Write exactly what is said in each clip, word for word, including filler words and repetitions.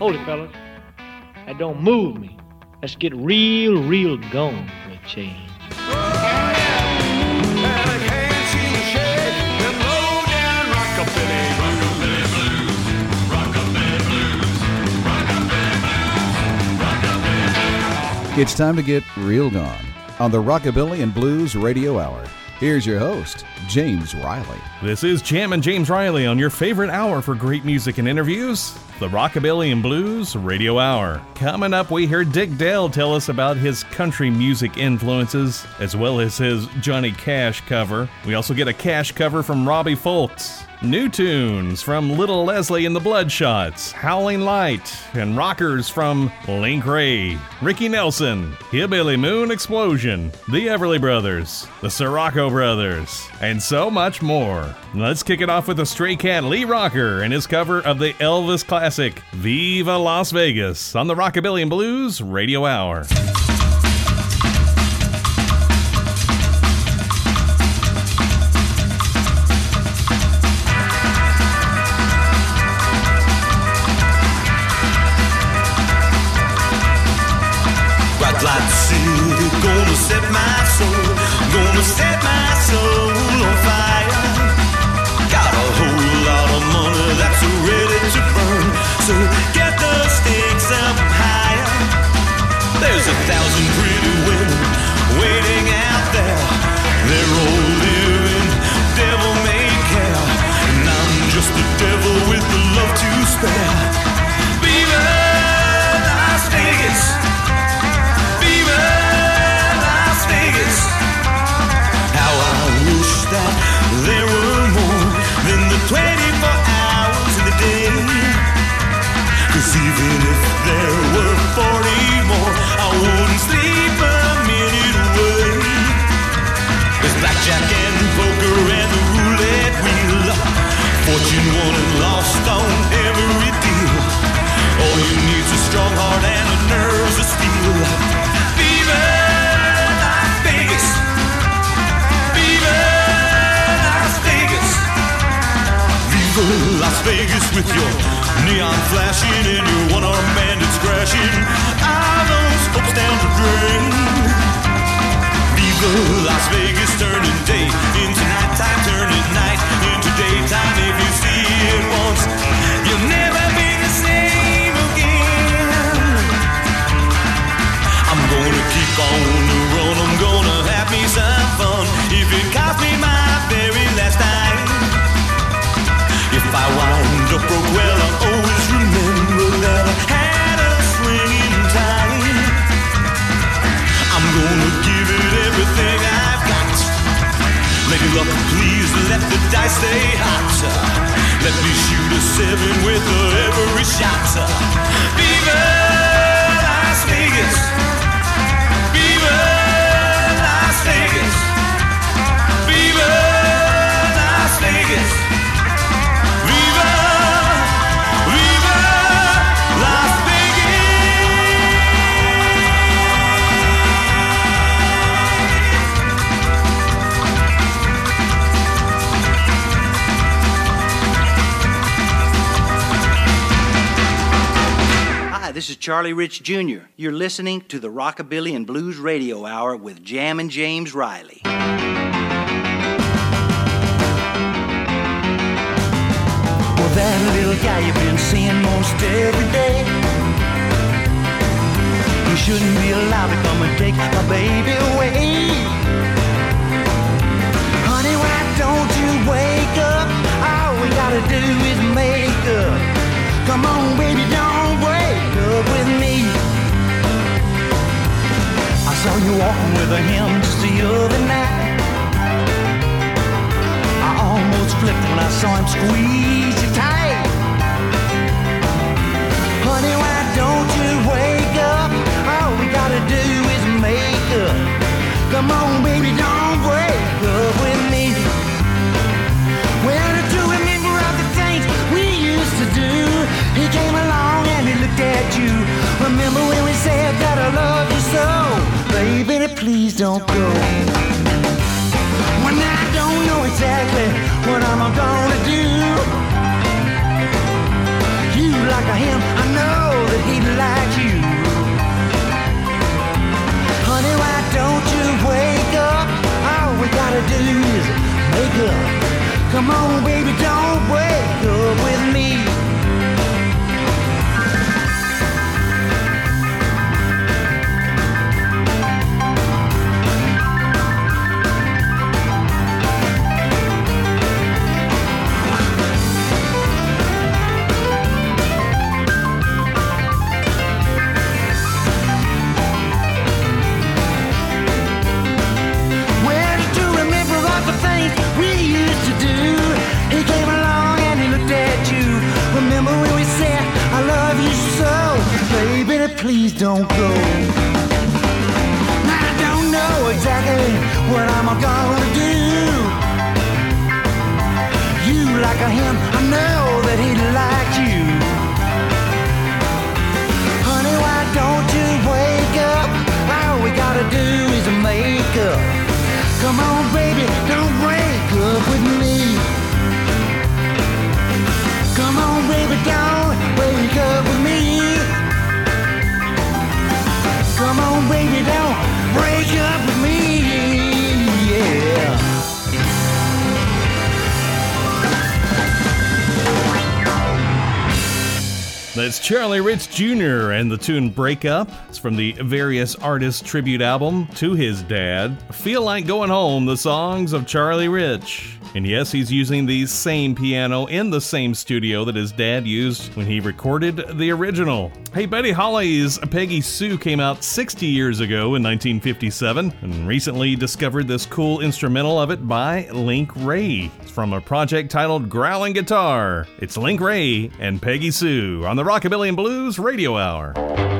Hold it, fellas. That don't move me. Let's get real, real going for a change. It's time to get real gone on the Rockabilly and Blues Radio Hour. Here's your host, James Riley. This is Jam and James Riley on your favorite hour for great music and interviews, the Rockabilly and Blues Radio Hour. Coming up, we hear Dick Dale tell us about his country music influences, as well as his Johnny Cash cover. We also get a Cash cover from Robbie Fulks. New tunes from Little Leslie and the Bloodshots, Howling Light, and rockers from Link Ray, Ricky Nelson, Hillbilly Moon Explosion, the Everly Brothers, the Sirocco Brothers, and so much more. Let's kick it off with the Stray Cat Lee Rocker and his cover of the Elvis classic, Viva Las Vegas, on the Rockabilly and Blues Radio Hour. Light city, gonna set my soul, gonna set my soul on fire. Got a whole lot of money that's ready to burn, so get the stakes up higher. There's a thousand pretty women waiting out there. They're all living devil-may-care, and I'm just a devil with the love to spare. Viva Las Vegas! That there were more than the twenty-four hours in the day. Cause even if there were forty more, I wouldn't sleep a minute away. There's blackjack and poker and the roulette wheel, fortune won and lost on every deal. All you need's a strong heart and a nerves of steel. Viva Las Vegas! Las Vegas with your neon flashing and your one-armed bandits crashing. All those folks down the drain. Viva Las Vegas, turning day into nighttime, turning night into daytime. If you see it once, you'll never be the same again. I'm gonna keep on the run, I'm gonna have me some fun. If it costs me my very last night. If I wind up broke, well, I'll always remember that I had a swinging time. I'm gonna give it everything I've got. Lady luck, please let the dice stay hot. Let me shoot a seven with every shot. Viva Las Vegas! Viva Las Vegas! Viva Las Vegas! This is Charlie Rich Junior You're listening to the Rockabilly and Blues Radio Hour with Jam and James Riley. Well, that little guy you've been seeing most every day, he shouldn't be allowed to come and take my baby away. Honey, why don't you wake up? All we gotta do is make up. Come on, baby, don't wake up with me. I saw you walking with him just the other night. I almost flipped when I saw him squeeze you tight. Honey, why don't you wake up? All we gotta do is make up. Come on, Come on, baby, don't break up with me. Please don't go. I don't know exactly what I'm gonna do. You like him, I know that he likes you. Honey, why don't you wake up? All we gotta do is make up. Come on, baby, don't break up with me. Come on, baby, don't wake up with me. Come on, baby, don't break up with me, yeah. That's Charlie Rich Junior and the tune Break Up. It's from the Various Artists tribute album to his dad. Feel Like Going Home, the songs of Charlie Rich. And yes, he's using the same piano in the same studio that his dad used when he recorded the original. Hey, Buddy Holly's Peggy Sue came out sixty years ago in nineteen fifty-seven, and recently discovered this cool instrumental of it by Link Wray. It's from a project titled Growling Guitar. It's Link Wray and Peggy Sue on the Rockabilly and Blues Radio Hour.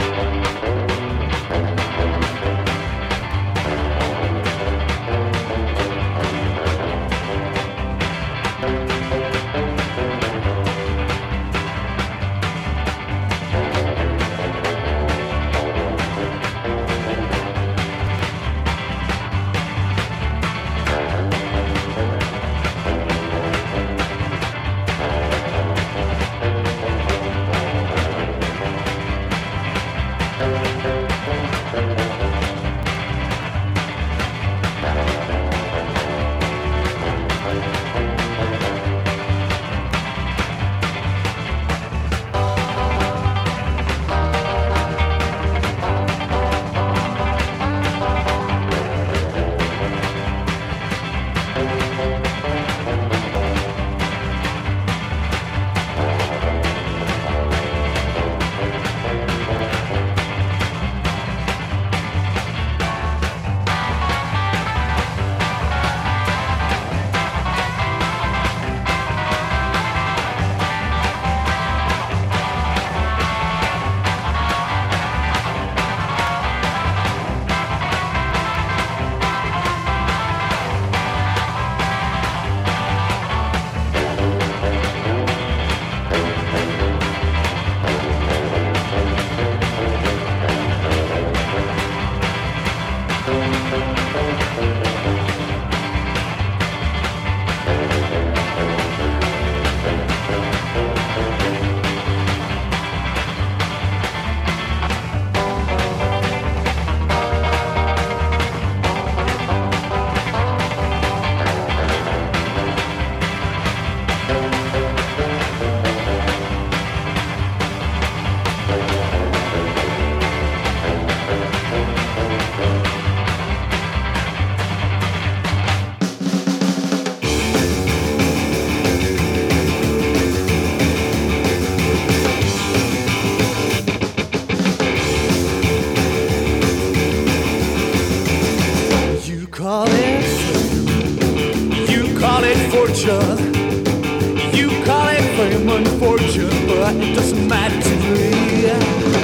You call it fame and fortune, but it doesn't matter to me.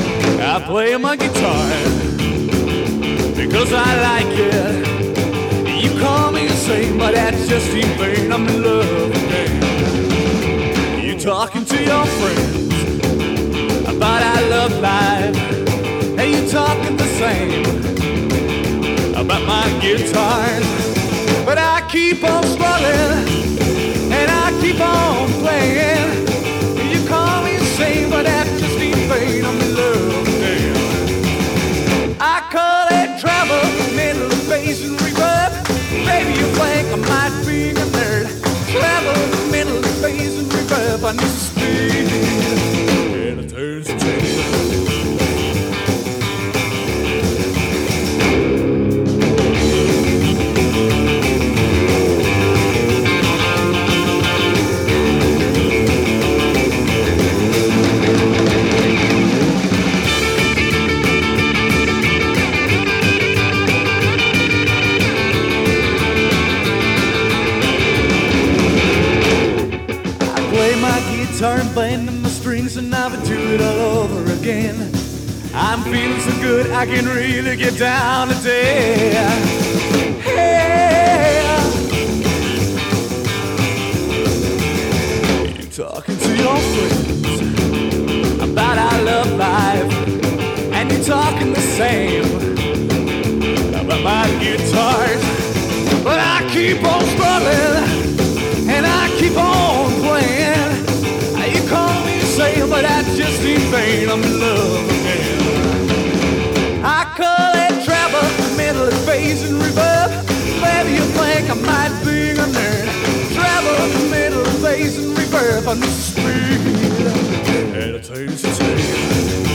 I play my guitar because I like it. You call me insane, but that's just in vain. I'm in love again. You talking to your friends about our love life, and you talking the same about my guitar. But I keep on struggling, and I keep on playing. You call me insane, but that's just in vain. I'm in love again. I call it travel, middle, bass, and reverb. Maybe you think I might be a nerd. Travel. I need some speed, and it turns to tail. Turn bending my strings and I'll do it all over again. I'm feeling so good I can really get down today. Hey, you're talking to your friends about our love life, and you're talking the same about my guitars, but I keep on struggling and I keep on playing. You call me insane, but I just ain't vain. I'm in love again. I call it travel, mental phase and reverb. Maybe you think I might be a nerd. Travel, mental phase and reverb. I'm just speed, and it takes a taste.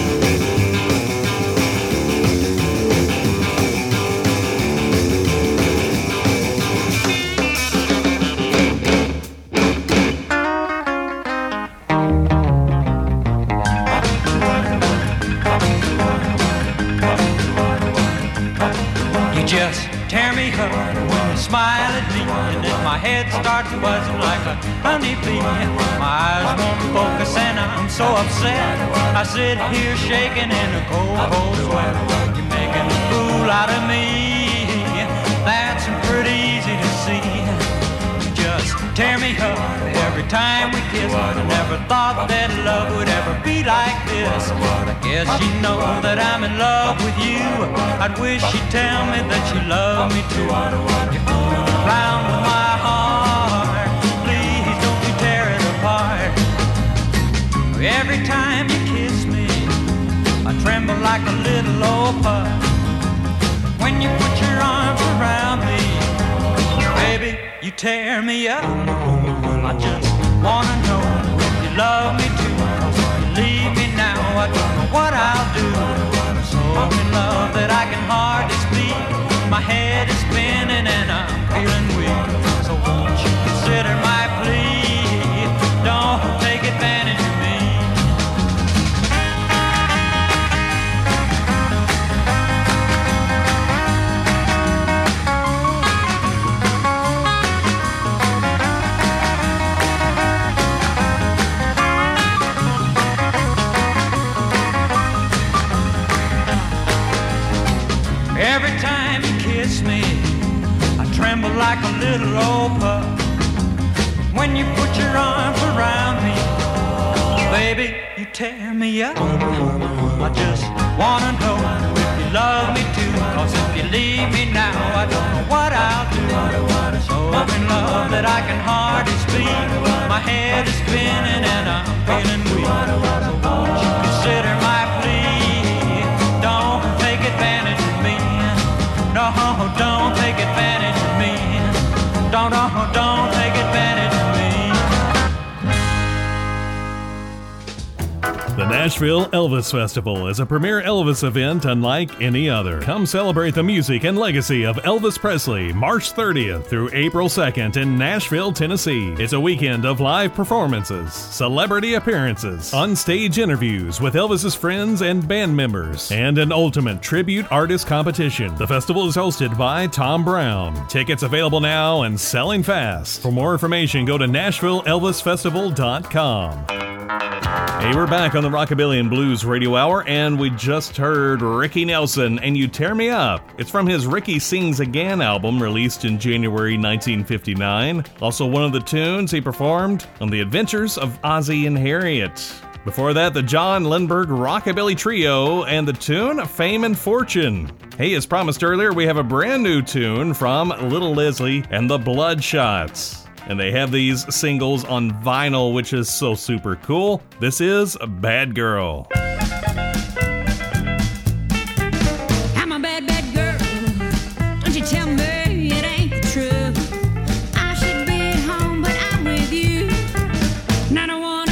Smile at me, and then my head starts buzzing like a honeybee. My eyes won't focus, and I'm so upset. I sit here shaking in a cold, cold sweat. You're making a fool out of me. That's pretty easy to see. You just tear me up every time we kiss. I never thought that love would ever be like this. I guess you know that I'm in love with you. I'd wish you'd tell me that you love me too. You round my heart, please don't you tear it apart. Every time you kiss me, I tremble like a little old pup. When you put your arms around me, baby, you tear me up. I just wanna know if you love me too. If you leave me now, I don't know what I'll do. I'm so in love that I can hardly speak. My head is spinning and I'm feeling weak. So won't you consider my plea? Don't take advantage of me. Every time you kiss me, I tremble like a little old pup. When you put your arms around me, baby, you tear me up. I just wanna know if you love me too. Cause if you leave me now, I don't know what I'll do. So I'm in love that I can hardly speak. My head is spinning and I'm feeling weak. So won't you consider my plea? Don't take advantage of me. No, don't take advantage of me. Don't, don't, don't take advantage of me. The Nashville Elvis Festival is a premier Elvis event unlike any other. Come celebrate the music and legacy of Elvis Presley March thirtieth through April second in Nashville, Tennessee. It's a weekend of live performances, celebrity appearances, onstage interviews with Elvis's friends and band members, and an ultimate tribute artist competition. The festival is hosted by Tom Brown. Tickets available now and selling fast. For more information, go to Nashville Elvis Festival dot com. Hey, we're back on the Rockabilly and Blues Radio Hour, and we just heard Ricky Nelson and You Tear Me Up. It's from his Ricky Sings Again album released in January nineteen fifty-nine. Also one of the tunes he performed on The Adventures of Ozzie and Harriet. Before that, the John Lindberg Rockabilly Trio and the tune Fame and Fortune. Hey, as promised earlier, we have a brand new tune from Little Leslie and the Bloodshots. And they have these singles on vinyl, which is so super cool. This is Bad Girl. I'm a bad, bad girl. Don't you tell me it ain't the truth. I should be at home, but I'm with you. And I don't wanna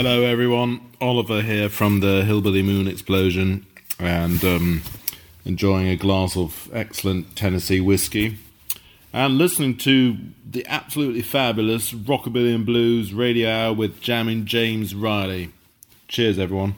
Hello everyone, Oliver here from the Hillbilly Moon Explosion, and um, enjoying a glass of excellent Tennessee whiskey and listening to the absolutely fabulous Rockabilly and Blues Radio Hour with Jammin' James Riley. Cheers everyone.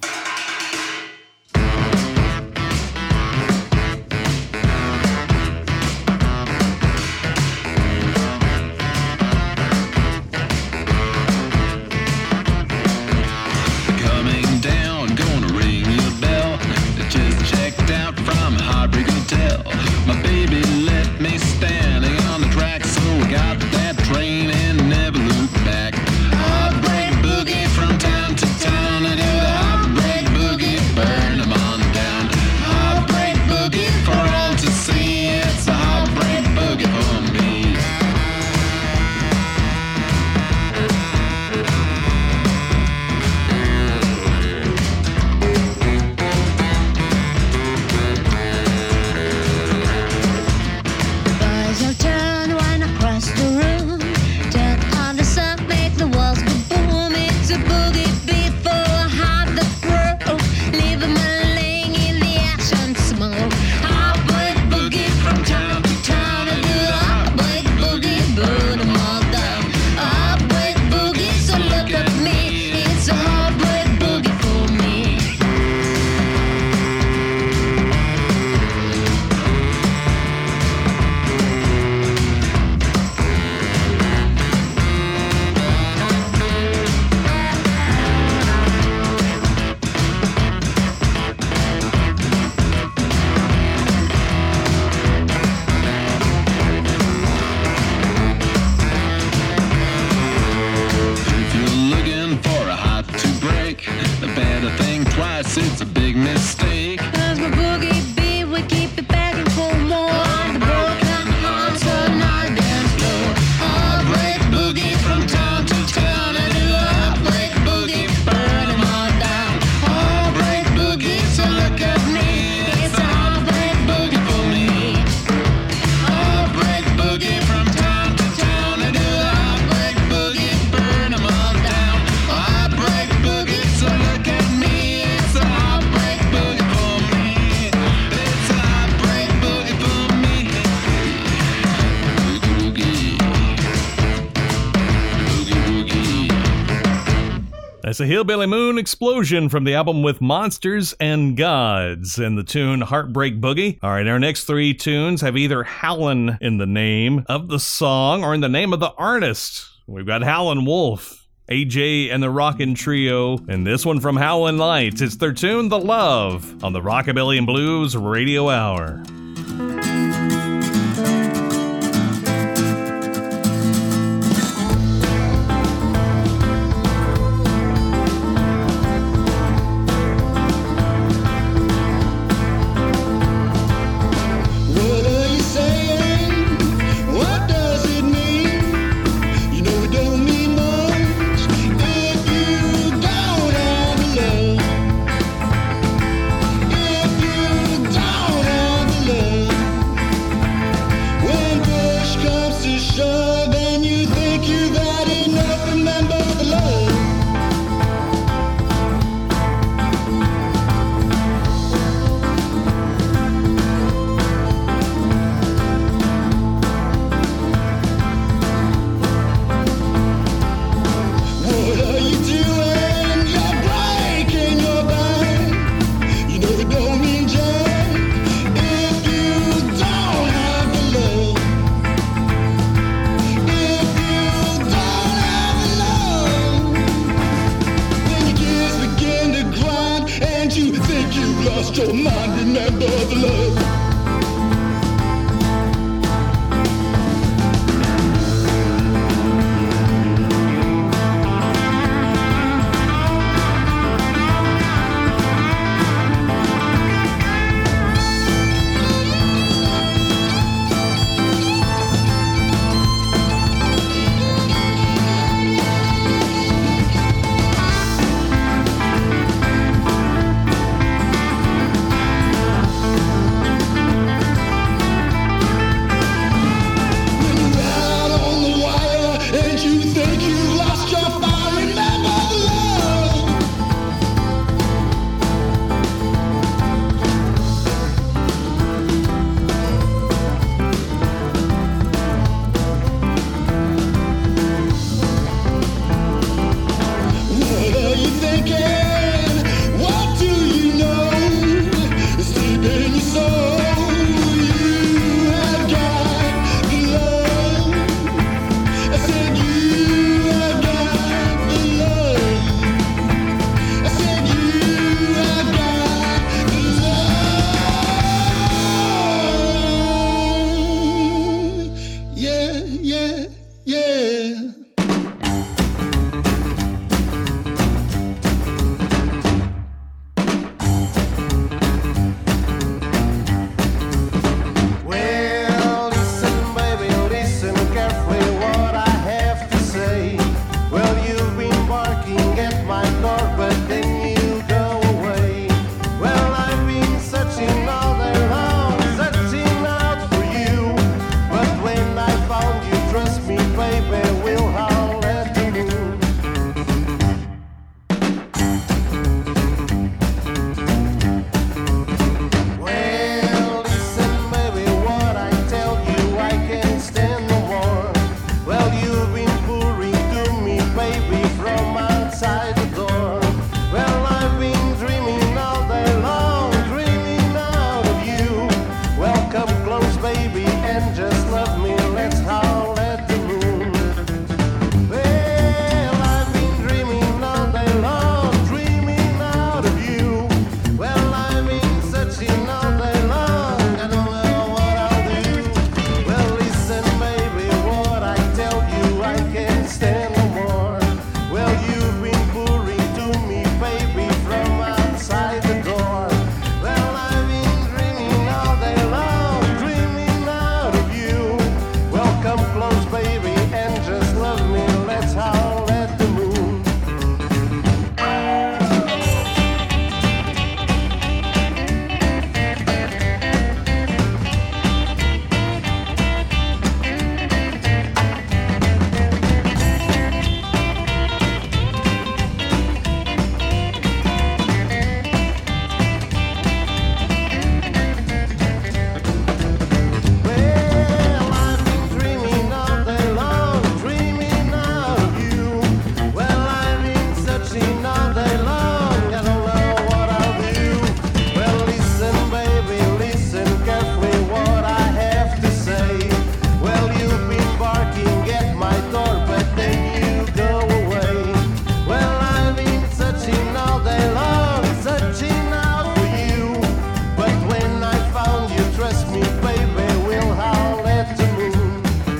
It's a Hillbilly Moon Explosion from the album With Monsters and Gods and the tune Heartbreak Boogie. All right, our next three tunes have either Howlin' in the name of the song or in the name of the artist. We've got Howlin' Wolf, A J and the Rockin' Trio, and this one from Howlin' Lights. It's their tune The Love on the Rockabilly and Blues Radio Hour. Yeah. Well, listen, baby, listen carefully what I have to say. Well, you've been barking at my door, but then you go away. Well, I've been searching all day long, searching out for you. But when I found you, trust me, baby, we'll howl at the moon. Well, listen, baby, what I tell you, I can't stand no more. Well, you've been pouring to me, baby, from outside the door. Well, I've been dreaming all day long, dreaming out of you. Well, come close, baby, and just love me, let's howl at the moon. Well, I've been dreaming all day long, dreaming out of you. Well, I've been searching all day long, I don't know what I'll do. Well, listen, baby, what I tell you, I can't stand no more. Well, you've been pouring to me, baby, from outside the door. Well, I've been dreaming all day long, dreaming out of you. Well, come close, baby, and just love me, let's howl at the moon. Well, I've been dreaming all day long, dreaming out of you. Well, I've been searching all day long, I don't know what I'll do. Well, listen, baby, listen carefully what I have to say. Well, you've been barking at my door, but then you go away. Well, I've been searching all day long, searching out for you. But when I found you, trust me, baby, we'll howl at the moon.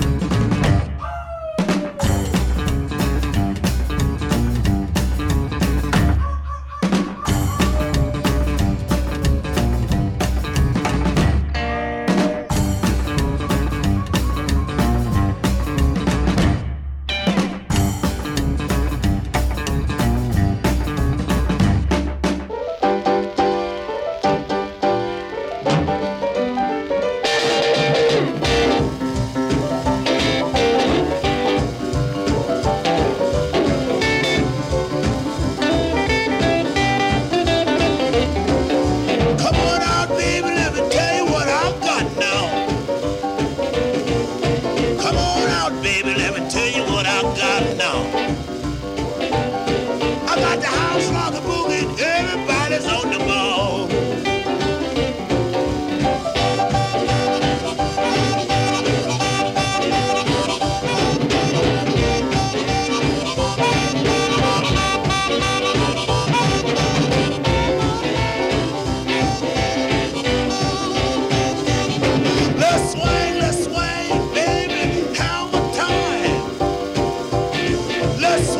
Come on out, baby, let me tell you what I've got now. Come on out, baby, let me tell you what I've got now. I got the house like a boogie, everybody's on the ball. Let's swing, let's swing, baby, hammer time. Let's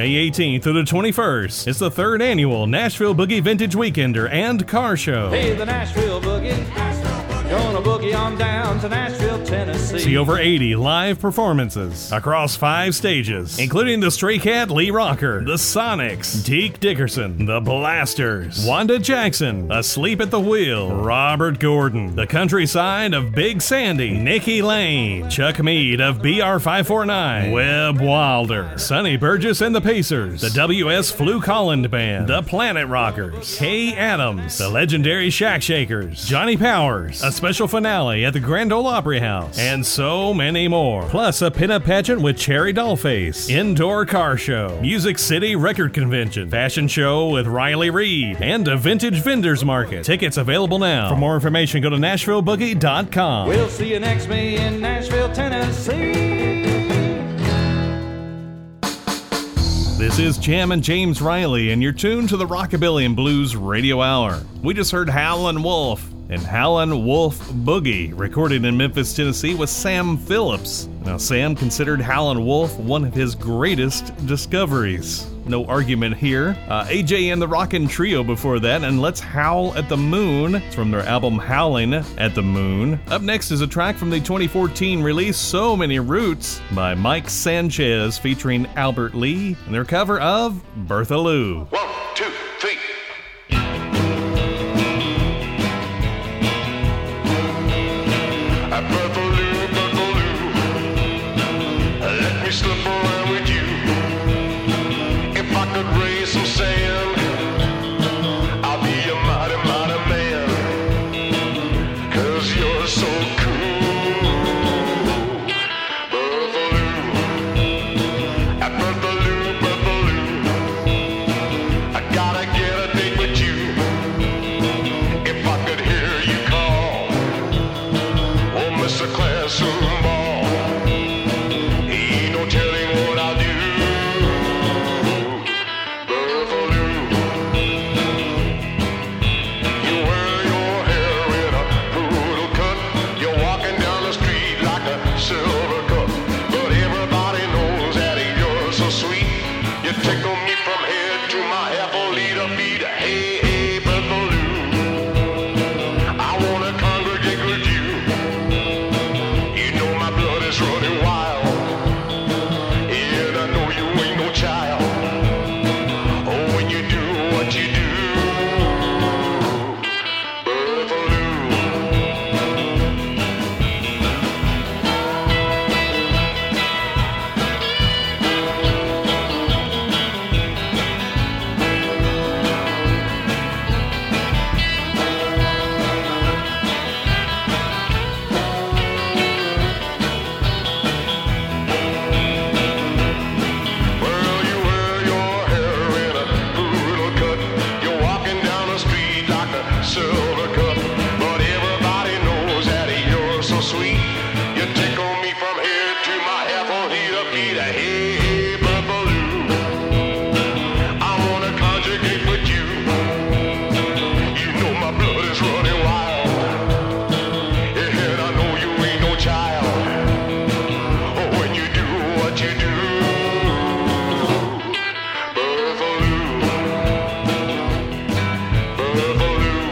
May eighteenth through the twenty-first. It's the third annual Nashville Boogie Vintage Weekender and Car Show. Hey, the Nashville Boogie. Gonna boogie on down to Nashville, Tennessee. See over eighty live performances across five stages, including the Stray Cat Lee Rocker, the Sonics, Deke Dickerson, the Blasters, Wanda Jackson, Asleep at the Wheel, Robert Gordon, the Countryside of Big Sandy, Nikki Lane, Chuck Mead of B R five forty-nine, Webb Wilder, Sonny Burgess and the Pacers, the W S Fluke Holland Band, the Planet Rockers, Kay Adams, the legendary Shack Shakers, Johnny Powers, a special finale at the Grand Ole Opry House, and so many more. Plus a pinup pageant with Cherry Dollface, indoor car show, Music City Record Convention, fashion show with Riley Reid, and a vintage vendors market. Tickets available now. For more information, go to nashville boogie dot com. We'll see you next May in Nashville, Tennessee. This is Jammin' James Riley, and you're tuned to the Rockabilly and Blues Radio Hour. We just heard Howlin' Wolf and Howlin' Wolf Boogie, recorded in Memphis, Tennessee with Sam Phillips. Now, Sam considered Howlin' Wolf one of his greatest discoveries. No argument here. Uh, A J and the Rockin' Trio before that, and Let's Howl at the Moon. It's from their album Howlin' at the Moon. Up next is a track from the twenty fourteen release So Many Roots by Mike Sanchez featuring Albert Lee and their cover of Bertha Lou. One, two, three. Bertha Lou, Bertha Lou, let me slip around with you. If I could raise some sand, I'll be a mighty, mighty man, 'cause you're so cool. Bertha Lou, Bertha Lou, Bertha Lou, I gotta get a date with you. If I could hear you call, oh, Mister Classroom Ball, ain't no telling what I'll do. Bertha Lou, you wear your hair in a poodle cut. You're walking down the street like a silver cup. But everybody knows that you're so sweet. You tickle me from head to my half-a-liter beat. Hey, hey, Bertha Lou, I wanna congregate with you. You know my blood is running wild, and I know you ain't no child. Oh, when you do what you do, Bertha Lou. Well, you wear your hair in a poodle cut. You're walking down the street like a silver cup. But everybody knows that you're so sweet. You tickle me from here to my half-a-liter beat. Hey, hey, Bertha Lou, I wanna conjugate with you. You know my blood is running wild, and I know you ain't no child. Oh, when you do what you do, Bertha Lou, Bertha Lou,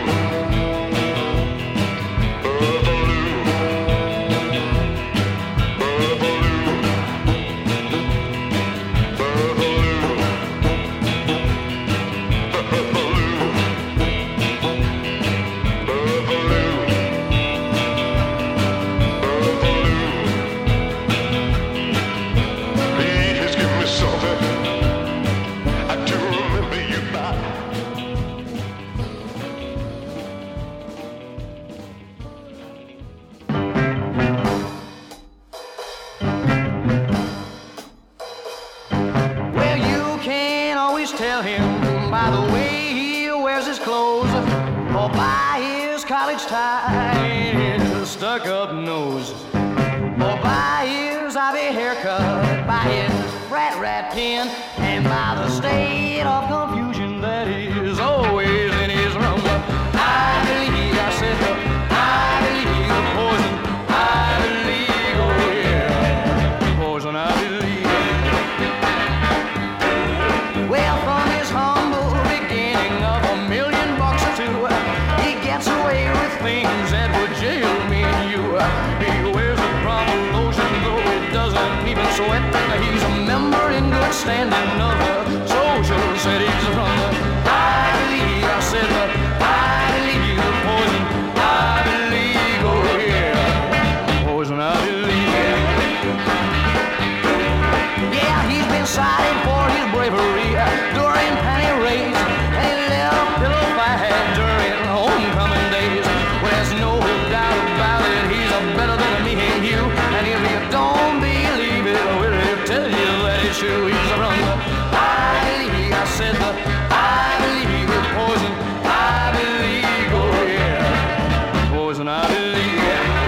Bertha Lou, Bertha Lou, Bertha tell him by the way he wears his clothes, or by his college tie and his stuck-up nose, or by his ivy haircut, by his rat rat pin, and by the state of confusion that is always in his rumble. I believe, I said, I believe the poison, I believe, oh yeah, poison, I believe. too. He gets away with things that would jail me and you. He wears a proper lotion, though it doesn't even sweat. He's a member in good standing of the social cities from the Ivy League. I said the Ivy League, the poison Ivy League, oh yeah, poison Ivy League. Yeah, he's been cited for his bravery during panty raids, and he led a pillow fight during homecoming days. Well, there's no doubt about it, he's a better than me and you. And if you don't believe it, well, he'll tell you that it's true. He's from the Ivy League. I said the Ivy League, the poison Ivy League, oh yeah, poison Ivy League.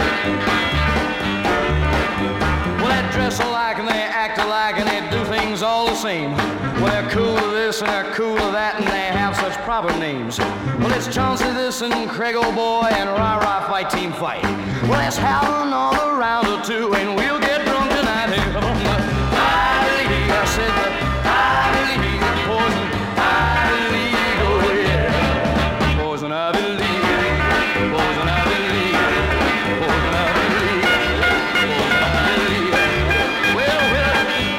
Well, they dress alike and they act alike and they do things all the same. Well, they're cool to this and they're cool to that and they have such proper names. Well, it's Chauncey this and Craig O'Boy and Rah-Rah Fight Team Fight. Well, let's have another round or two and we'll get drunk tonight. From the Ivy League, I said the Ivy League, the poison Ivy League, oh yeah, poison Ivy League, poison Ivy League, poison Ivy League, poison Ivy League. Well, well,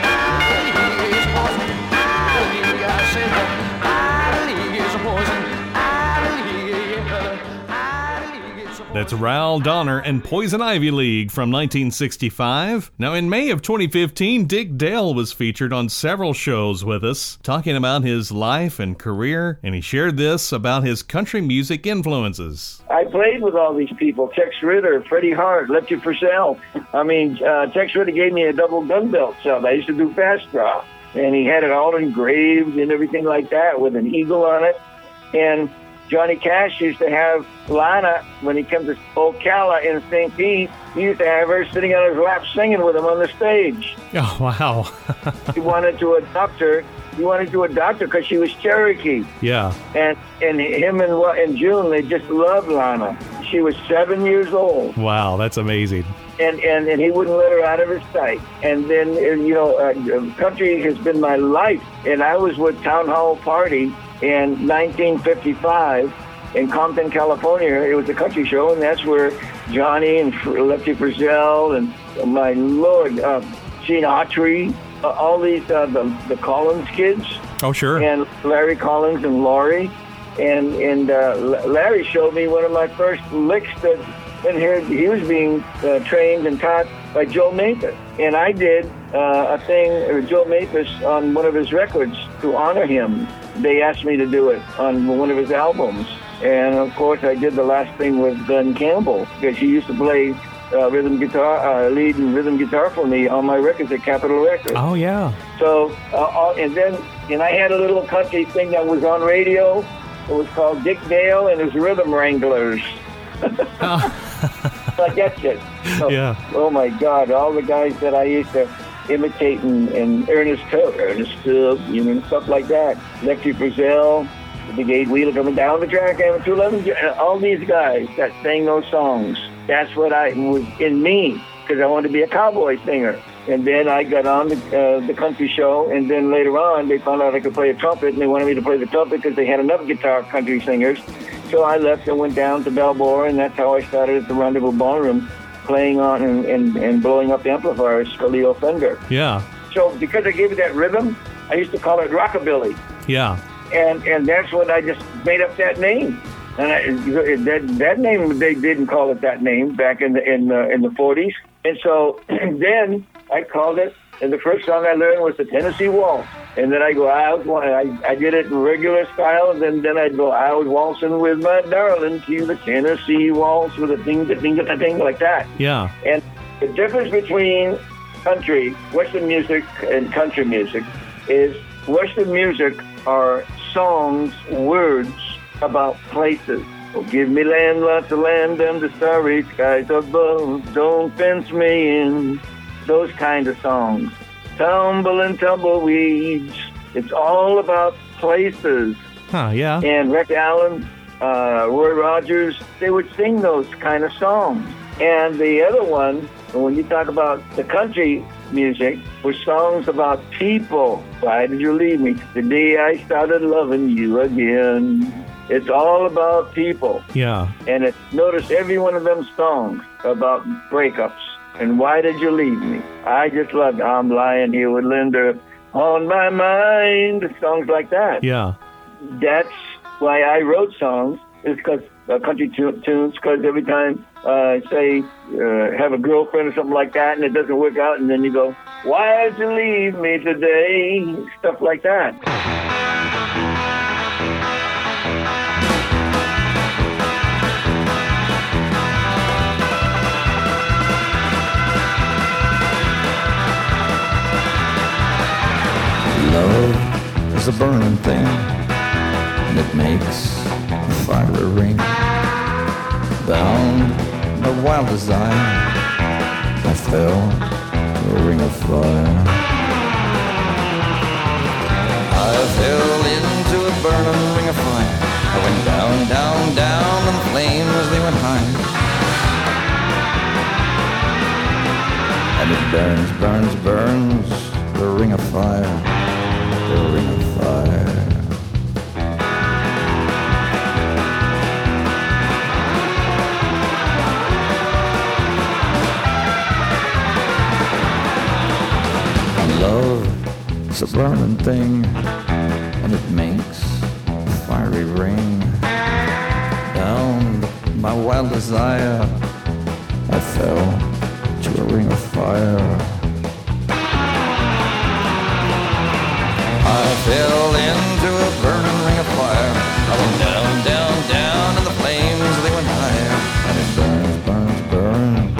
Ivy League is poison Ivy League. I said the Ivy League is a poison Ivy League, yeah, Ivy League is a poison. That's Raoul Donner and Poison Ivy League from nineteen sixty-five. Now, in May of twenty fifteen, Dick Dale was featured on several shows with us, talking about his life and career, and he shared this about his country music influences. I played with all these people, Tex Ritter, Freddie Hart, Lefty Purcell. I mean, uh, Tex Ritter gave me a double gun belt set. I used to do fast draw, and he had it all engraved and everything like that with an eagle on it. And Johnny Cash used to have Lana, when he came to Ocala in Saint Pete, he used to have her sitting on his lap singing with him on the stage. Oh, wow. He wanted to adopt her. He wanted to adopt her because she was Cherokee. Yeah. And and him and, and June, they just loved Lana. She was seven years old. Wow, that's amazing. And, and, and he wouldn't let her out of his sight. And then, you know, uh, country has been my life. And I was with Town Hall Party in nineteen fifty-five in Compton, California. It was a country show, and that's where Johnny and Lefty Frizzell and, oh my Lord, uh, Gene Autry, uh, all these, uh, the, the Collins kids. Oh, sure. And Larry Collins and Laurie. And, and uh, Larry showed me one of my first licks that, and here he was being uh, trained and taught by Joe Mathis. And I did uh, a thing, or Joe Mathis, on one of his records to honor him. They asked me to do it on one of his albums. And, of course, I did the last thing with Glenn Campbell, because he used to play uh, rhythm guitar, uh, lead and rhythm guitar for me on my records at Capitol Records. Oh, yeah. So, uh, and then, and I had a little country thing that was on radio. It was called Dick Dale and his Rhythm Wranglers. Oh. Like that shit. So, yeah. Oh, my God, all the guys that I used to imitate and, and Ernest Tubb, Ernest Tubb, you know, stuff like that. Lefty Frizzell, the Big Eight Wheeler coming down the track, and two eleven, all these guys that sang those songs. That's what I was in me, because I wanted to be a cowboy singer. And then I got on the, uh, the country show, and then later on they found out I could play a trumpet, and they wanted me to play the trumpet because they had enough guitar country singers. So I left and went down to Balboa, and that's how I started at the Rendezvous Ballroom, playing on and, and, and blowing up the amplifiers, Scolio Fender. Yeah. So because I gave it that rhythm, I used to call it rockabilly. Yeah. And and that's when I just made up that name. And I, that that name, they didn't call it that name back in the in the, in the forties. And so then I called it, and the first song I learned was the Tennessee Waltz. And then I go out, I, I did it in regular style, and then, then I'd go, I was waltzing with my darling to the Tennessee Waltz with a ding, da ding, da ding, like that. Yeah. And the difference between country, Western music, and country music is Western music are songs, words about places. Oh, give me land, lots of land, and the starry skies above. Don't fence me in. Those kind of songs. Tumble and tumbleweeds. It's all about places. Huh, yeah. And Rick Allen, uh, Roy Rogers, they would sing those kind of songs. And the other one, when you talk about the country music, were songs about people. Why did you leave me? The day I started loving you again. It's all about people. Yeah. And it, notice every one of them songs about breakups. And why did you leave me? I just loved I'm lying here with Linda on my mind. Songs like that. Yeah. That's why I wrote songs, is because uh, country tu- tunes, because every time, uh, say, uh, have a girlfriend or something like that, and it doesn't work out, and then you go, why did you leave me today? Stuff like that. Love is a burning thing, and it makes a fiery ring. Bound by wild desire, I fell to a ring of fire. I fell into a burning ring of fire. I went down, down, down, and the flames, they went high. And it burns, burns, burns, the ring of fire. The ring of fire. Love is a burning thing, and it makes a fiery ring. Down my wild desire, I fell to a ring of fire. I fell into a burning ring of fire. I went down, down, down, and the flames, they went higher. And it burns, burns, burns.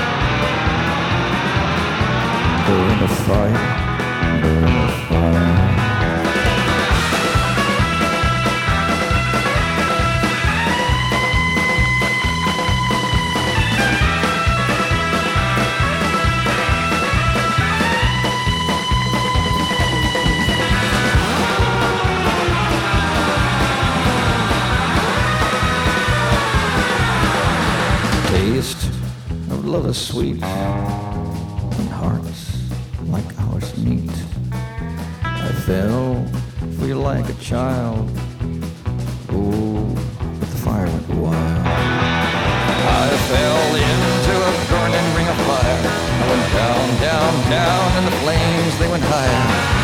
The ring of fire, the ring of fire. Love is sweet, and hearts like ours meet. I fell for you like a child. Oh, but the fire went wild. I fell into a burning ring of fire. I went down, down, down, and the flames, they went higher.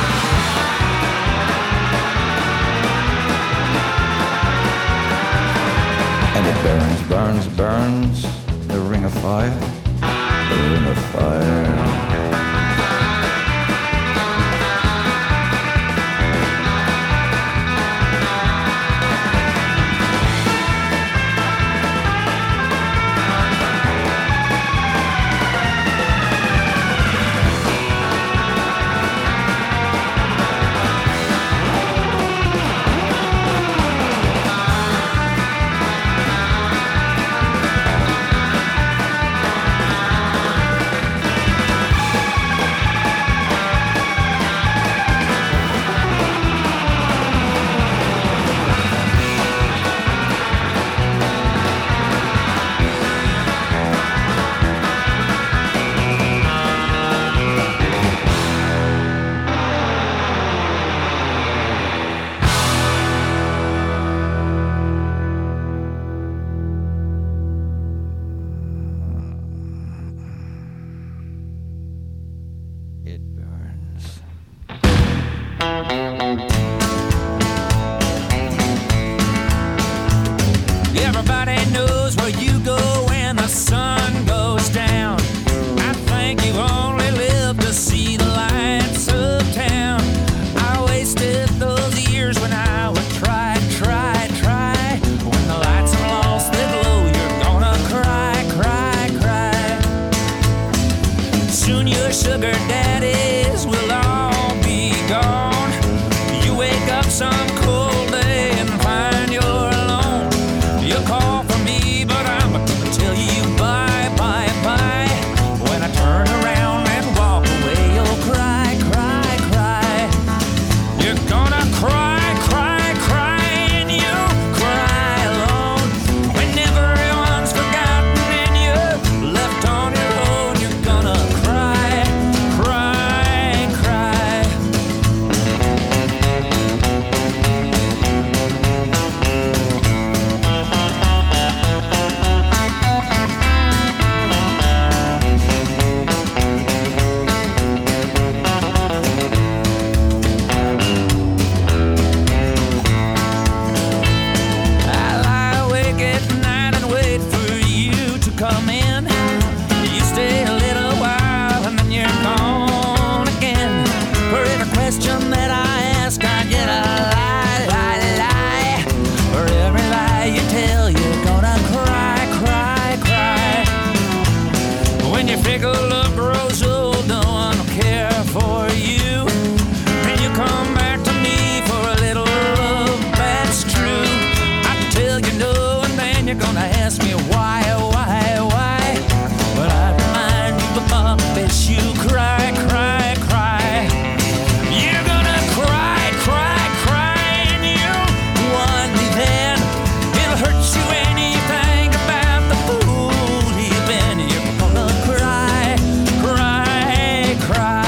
And it burns, burns, burns, the ring of fire. The ring of fire. Tell you bye. and you're gonna ask me why, why, why. But I remind you the Muppets, you cry, cry, cry. You're gonna cry, cry, cry, and you want me then. It'll hurt you anything about the fool you've been. You're gonna cry, cry, cry.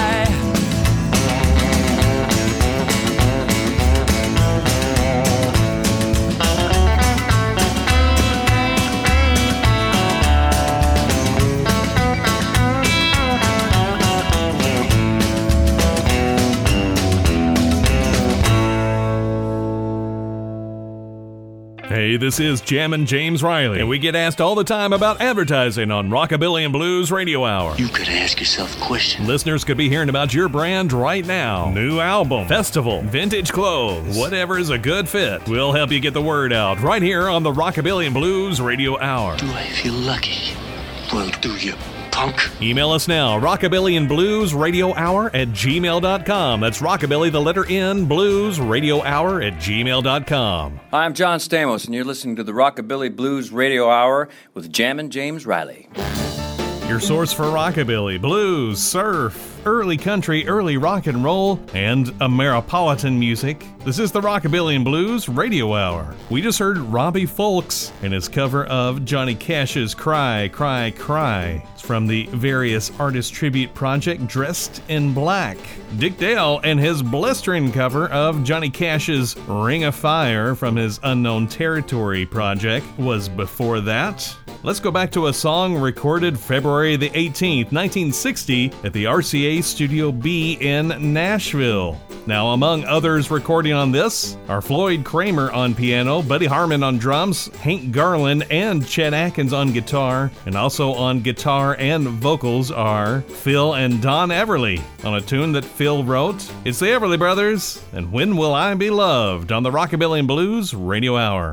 Hey, this is Jammin' James Riley, and we get asked all the time about advertising on Rockabilly and Blues Radio Hour. You could ask yourself a question. Listeners could be hearing about your brand right now. New album, festival, vintage clothes, whatever is a good fit. We'll help you get the word out right here on the Rockabilly and Blues Radio Hour. Do I feel lucky? Well, do you, punk? Email us now, Rockabilly and Blues Radio Hour at gmail dot com. That's Rockabilly, the letter N, Blues Radio Hour at gmail dot com. Hi, I'm John Stamos, and you're listening to the Rockabilly Blues Radio Hour with Jammin' James Riley. Your source for rockabilly, blues, surf, early country, early rock and roll, and Ameripolitan music. This is the Rockabilly and Blues Radio Hour. We just heard Robbie Fulks and his cover of Johnny Cash's Cry, Cry, Cry. It's from the Various Artist Tribute Project, Dressed in Black. Dick Dale and his blistering cover of Johnny Cash's Ring of Fire from his Unknown Territory project was before that. Let's go back to a song recorded February the eighteenth, nineteen sixty at the R C A Studio B in Nashville. Now, among others recording on this are Floyd Kramer on piano, Buddy Harman on drums, Hank Garland and Chet Atkins on guitar, and also on guitar and vocals are Phil and Don Everly on a tune that Phil wrote. It's the Everly Brothers, and When Will I Be Loved on the Rockabilly and Blues Radio Hour.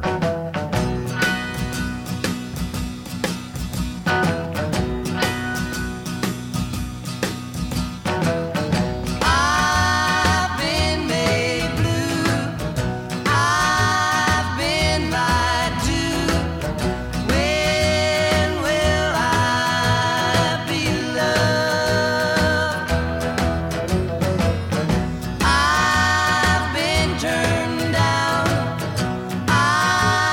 I've been turned down.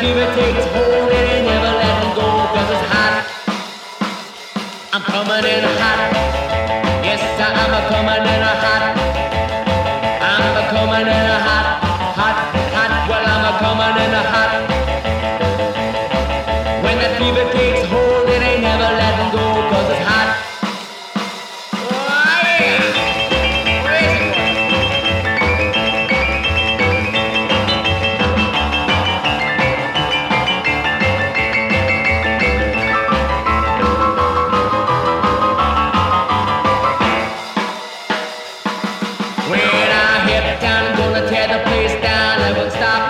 fever takes hold, it ain't never letting go, cause it's hot. I'm coming in hot. Yes, I'm a coming in a hot. I'm a coming in a hot, hot, hot. Well, I'm a coming in a hot. When that fever takes hold, it ain't never letting go, cause it's hot. Oh, yeah. Crazy one. When I hit down, I'm gonna tear the place down, I won't stop.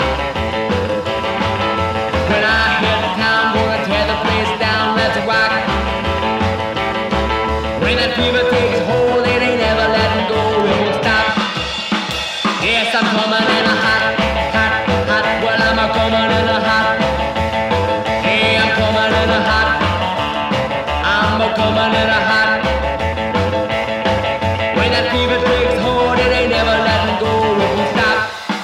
When I hit town, I'm gonna tear the place down, let's rock. When that fever takes hold, it ain't never letting go, it won't stop. Yes, I'm coming in a hot, hot, hot. Well, I'm a coming in a hot. Hey, I'm coming in a hot. I'm a coming in a hot. When that fever takes hold, it ain't never letting go, it won't stop.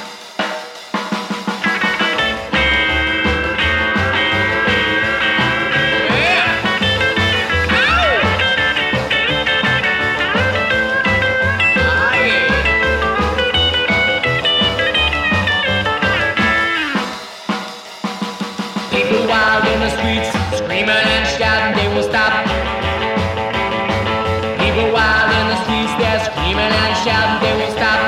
People wild in the streets, screaming and shouting, they won't stop. People wild in the streets, they're screaming and shouting, they won't stop.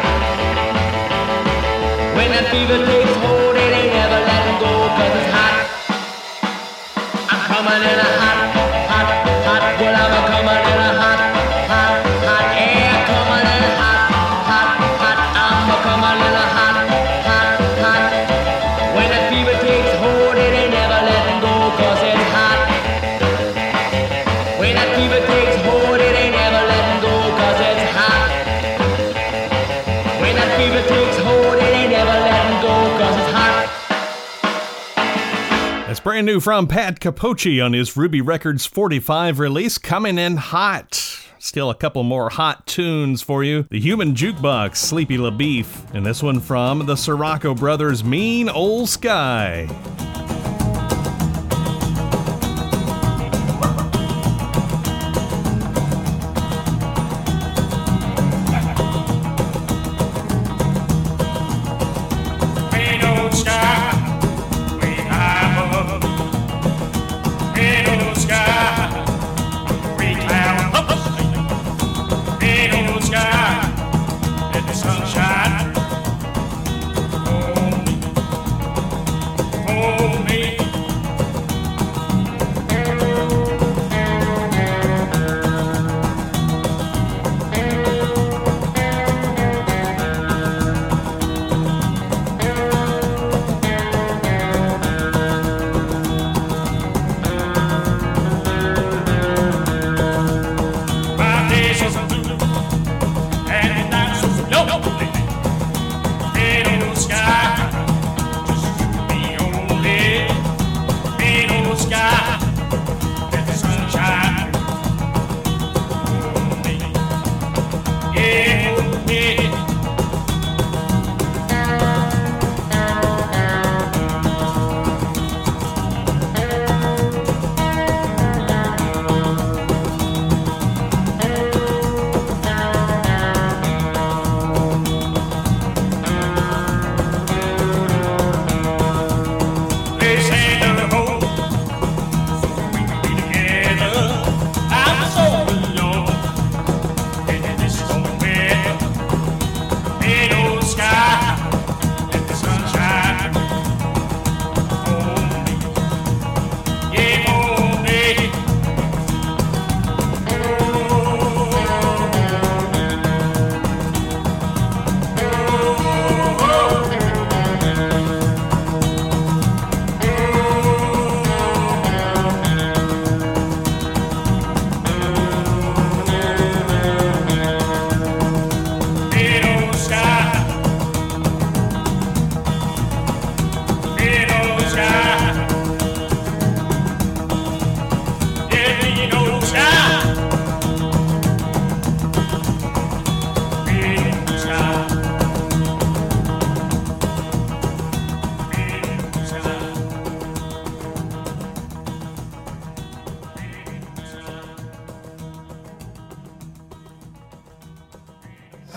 When that fever takes hold, it ain't never letting go, cause it's hot. I'm coming in a hot, hot, hot. Well, I'm a coming in a hot, hot, hot. Yeah, I'm coming in a hot, hot, hot. I'm a coming in a hot, hot, hot. When that fever takes hold, it ain't never letting go, cause it's hot. When that fever takes hold, it ain't never letting go, cause it's hot. When that fever takes hold, it ain't never letting go, cause it's hot. That's brand new from Pat Capocci on his Ruby Records forty-five release, Coming in Hot. Still a couple more hot tunes for you. The Human Jukebox, Sleepy LaBeef, and this one from the Sirocco Brothers, Mean Old Sky. Mean old sky, way high above. Mean old sky, way cloud up. Mean old sky, let the sun shine on me.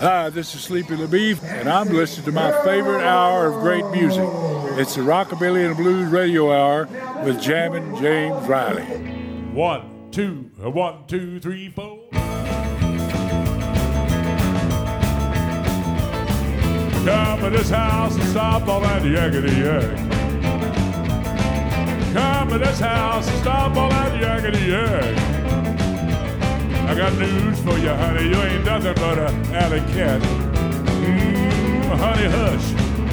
Hi, this is Sleepy LaBeef, and I'm listening to my favorite hour of great music. It's the Rockabilly and Blues Radio Hour with Jammin' James Riley. One, two, one, two, three, four. Come to this house and stop all that yakety yak. Come to this house and stop all that yakety yak. I got news for you, honey. You ain't nothing but a alley cat. Mmm, honey, hush.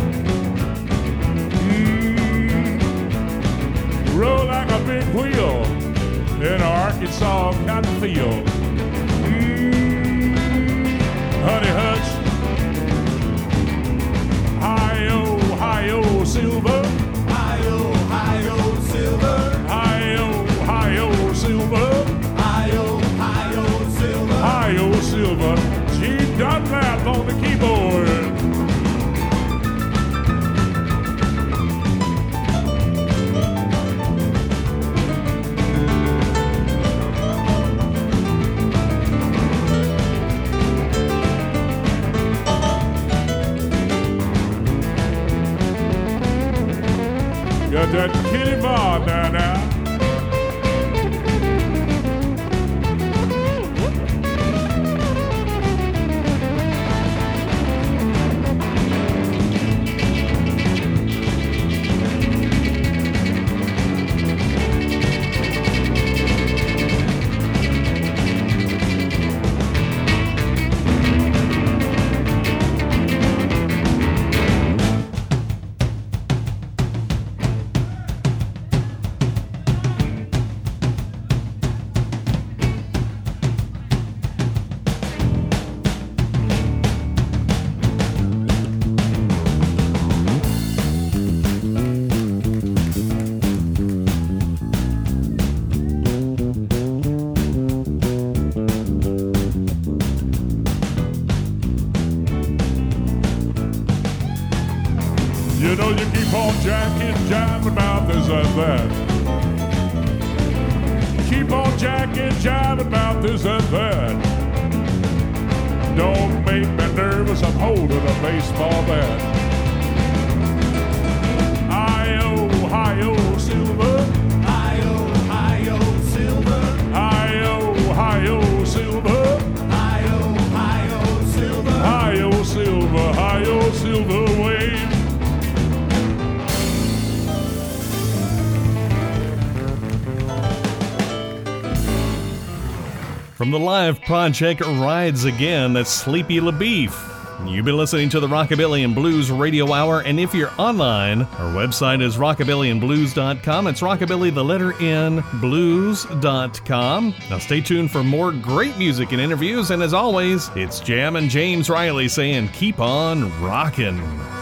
Mmm, roll like a big wheel in an Arkansas cotton field. Mmm, honey, hush. Hi-yo, hi-yo, silver. Hi-yo, hi-yo, silver. Hi-yo, hi-yo, silver. Hi-yo, hi-yo, silver. Hi-yo, silver. She done that on the keyboard. Got that kitty bar now, now. You know you keep on jacking, jamming about this and that. Keep on jacking, jamming about this and that. Don't make me nervous, I'm holding a baseball bat. Hi-yo, hi-yo, silver. Hi-yo, hi-yo, silver. Hi-yo, hi-yo, silver. Hi-yo, hi-yo, silver. Hi-yo, silver, hi-yo, silver wave. From the live project Rides Again, that's Sleepy LaBeef. You've been listening to the Rockabilly and Blues Radio Hour, and if you're online, our website is rockabilly and blues dot com. It's rockabilly, the letter N, blues dot com. Now stay tuned for more great music and interviews, and as always, it's Jammin' James Riley saying keep on rockin'.